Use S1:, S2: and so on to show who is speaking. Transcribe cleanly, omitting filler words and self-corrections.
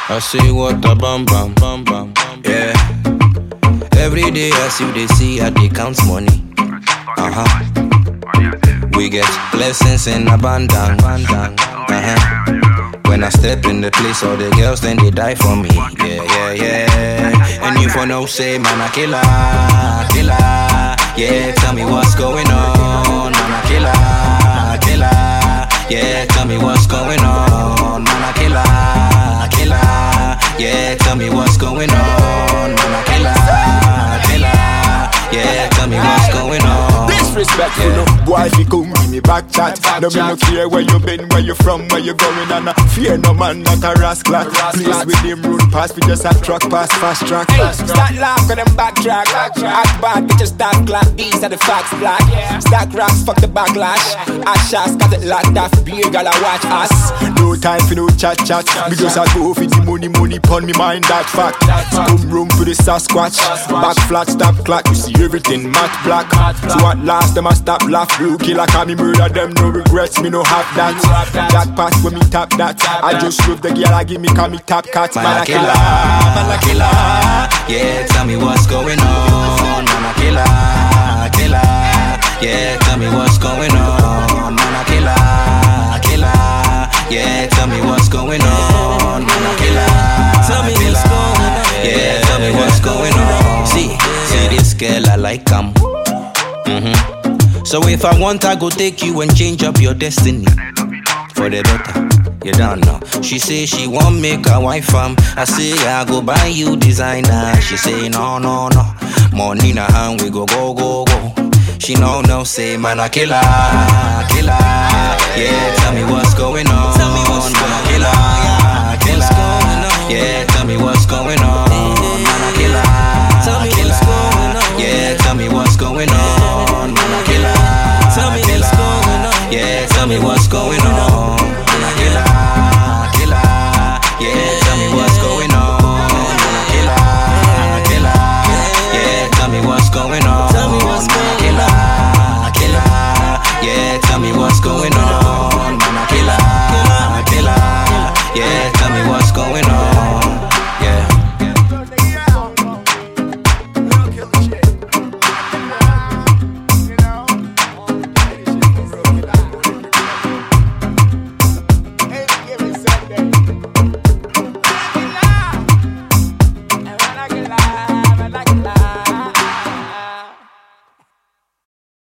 S1: I say what a bam bam bam bam. Yeah. Every day as you they see I they count money. We get blessings in abundance. When I step in the place, all the girls then they die for me. Yeah. And you for no say, man, I killer. Yeah, tell me what's going on, man, I killer. Yeah, tell me what's going on, man, I killer. Yeah, tell me what's going on, man, I killer. Yeah, tell me what's going on.
S2: Disrespectful, no boy, if you come give me back chat. No, me no care where you been, where you from, where you going, and fear no man, not a rascal. Please with them road pass, we just a truck pass, fast track.
S3: Hey, start laughing and backtrack. Act bad, bitches start clap. These are the facts, black. Stack rocks, fuck the backlash. Ash shots, got it locked off. Beer, gala watch us.
S2: No time for no chat. Because I go for the money pon me mind that fact. Come room for the Sasquatch. Back flat, stop clock, you see everything matte black. So at last them a stop laugh. Blue killer can me murder them, no regrets, me no have that. Jackpot when me tap that. I just love the girl I give me, call me top cat. Man a killer.
S1: Yeah, tell me what's going on. Man a killer. Yeah, tell me what's going on. Man a killer. Yeah, tell me what's going on. Man a killer. Tell me what's going on. Yeah, tell me what's going on. See this girl I like So if I want, I go take you and change up your destiny for the better. You don't know. She say she want make a wife I say I go buy you designer. She say no. Money na hand we go. She no say man a killer. Yeah, tell me what's going on. Tell me what's going on. Killer. Yeah, tell me what's going on. Man a killer. Tell me what's going on. Yeah, tell me what's going on. Man a killer. Tell me what's going on. Yeah, tell me what's going on.